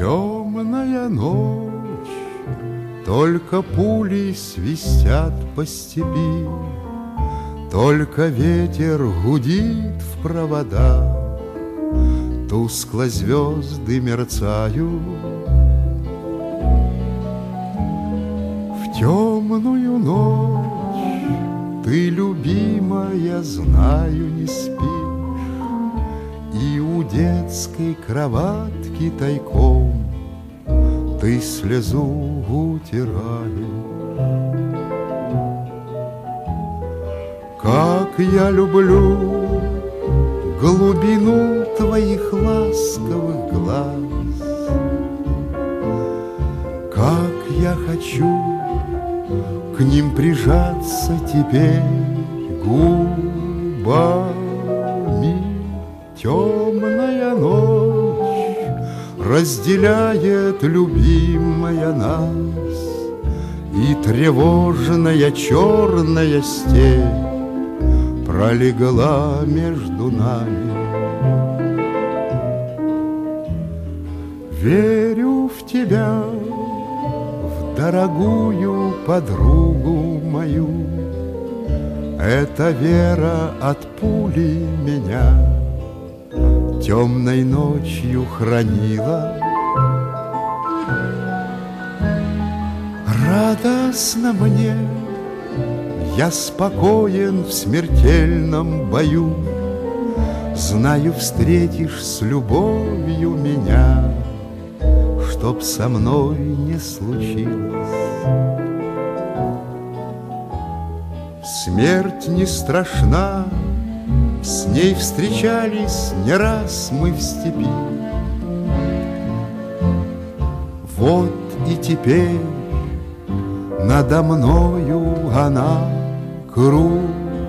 Темная ночь, только пули свистят по степи, только ветер гудит в провода, тускло звезды мерцают. В темную ночь ты, любимая, знаю, не спишь, и у детской кроватки тайком ты слезу утираешь. Как я люблю глубину твоих ласковых глаз, как я хочу к ним прижаться теперь губами. Темная ночь разделяет, любимая, нас, и тревожная черная степь пролегла между нами. Верю в тебя, в дорогую подругу мою. Эта вера от пули меня темной ночью хранила. Радостно мне, я спокоен в смертельном бою. Знаю, встретишь с любовью меня, чтоб со мной не случилось. Смерть не страшна, с ней встречались не раз мы в степи. Вот и теперь надо мною она кружится.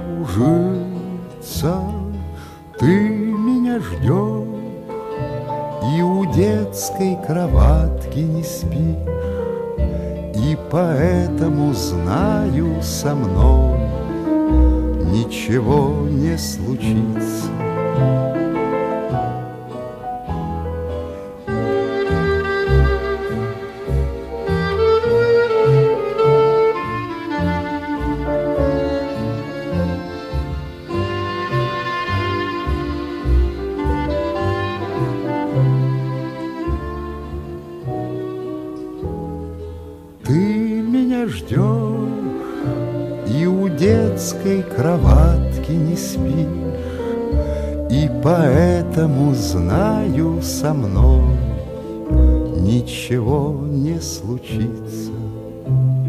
Ты меня ждешь и у детской кроватки не спишь, и поэтому знаю, со мной ничего не случится. Ты меня ждешь и у детской кроватки не спишь, и поэтому знаю, со мной ничего не случится.